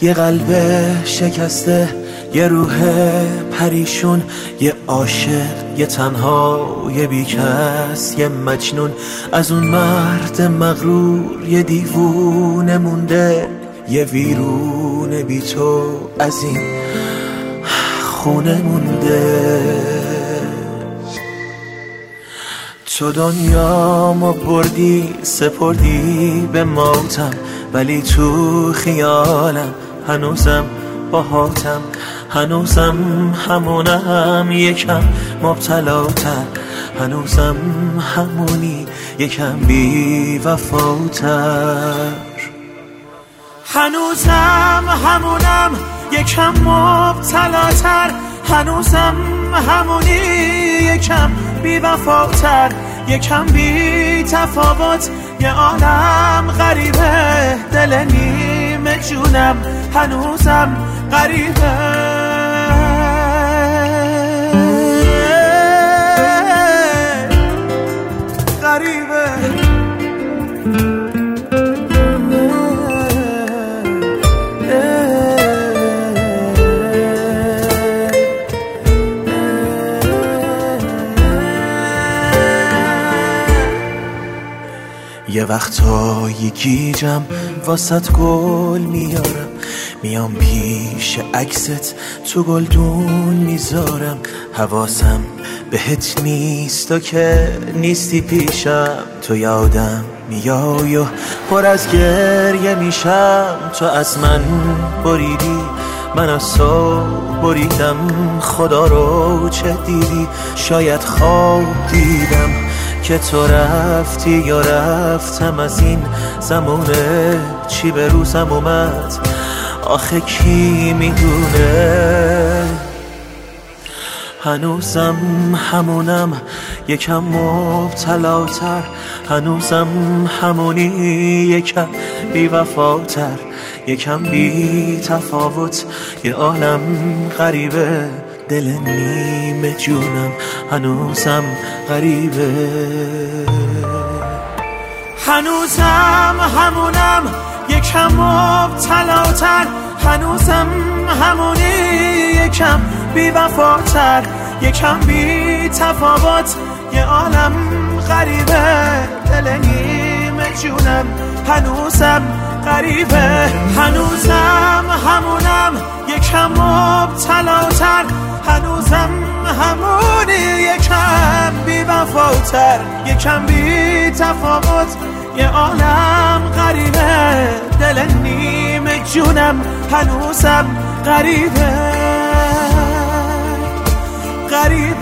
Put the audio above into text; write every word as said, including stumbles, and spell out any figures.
یه قلب شکسته، یه روح پریشون، یه عاشق، یه تنها، یه بیکس، یه مجنون. از اون مرد مغرور یه دیوونه مونده، یه ویرون بی تو از این خونه مونده. تو دنیامو بردی سپردی به موتم، ولی تو خیالم هنوزم باهاتم، هنوزم همونم یکم مبتلاتر، هنوزم همونی یکم بی وفاتر، هنوزم همونم یکم مبتلاتر، هنوزم همونی یکم بی وفاتر، یکم بی تفاوت. یه عالم غریبه دل نیمه جونم هنوزم غریبه، غریبه. یه وقتایی گیجم واسط گل میارم، میام پیش عکست تو گلدون میذارم، حواسم بهت نیست و که نیستی پیشم، تو یادم میای و پر از گریه میشم. تو از من بریدی من از تو بریدم، خدا رو چه دیدی؟ شاید خواب دیدم که تو رفتی یا رفتم از این زمونه، چی به روزم اومد آخه کی میدونه. هنوزم همونم یکم مبتلاتر، هنوزم همونی یکم بی وفاتر، یکم بی تفاوت. یه عالم غریبه دل نیمه جونم هنوزم غریبه، هنوزم همونم یکم مبتلاتر، هنوزم همونی یکم بی وفاتر، یکم بی تفاوت. یه عالم غریبه دل نیمه جونم هنوزم غریبه، هنوزم همونم یکم مبتلاتر، هنوزم همونی یکم بی وفاتر، یکم بی تفاوت. یه عالم غریبه دل نیمه جونم هنوزم غریبه، غریبه.